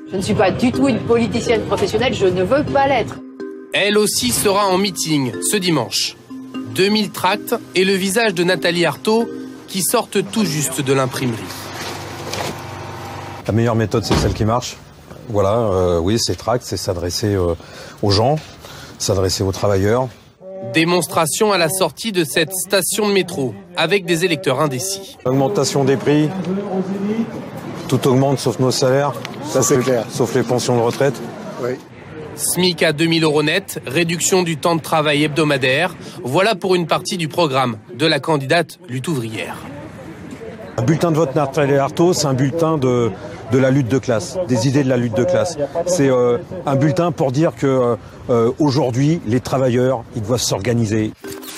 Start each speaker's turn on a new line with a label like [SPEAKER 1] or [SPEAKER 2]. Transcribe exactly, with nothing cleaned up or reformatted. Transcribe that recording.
[SPEAKER 1] Je ne suis pas du tout une politicienne professionnelle, je ne veux pas l'être.
[SPEAKER 2] Elle aussi sera en meeting ce dimanche. deux mille tracts et le visage de Nathalie Arthaud qui sortent tout juste de l'imprimerie.
[SPEAKER 3] La meilleure méthode, c'est celle qui marche. Voilà, euh, oui, c'est tracts, c'est s'adresser euh, aux gens, s'adresser aux travailleurs.
[SPEAKER 2] Démonstration à la sortie de cette station de métro avec des électeurs indécis.
[SPEAKER 3] Augmentation des prix, tout augmente sauf nos salaires,
[SPEAKER 4] ça c'est clair,
[SPEAKER 3] sauf les pensions de retraite.
[SPEAKER 4] Oui.
[SPEAKER 2] SMIC à deux mille euros net, réduction du temps de travail hebdomadaire. Voilà pour une partie du programme de la candidate lutte ouvrière.
[SPEAKER 3] Un bulletin de vote Nathalie Arthaud, c'est un bulletin de, de la lutte de classe, des idées de la lutte de classe. C'est euh, un bulletin pour dire que euh, aujourd'hui, les travailleurs, ils doivent s'organiser.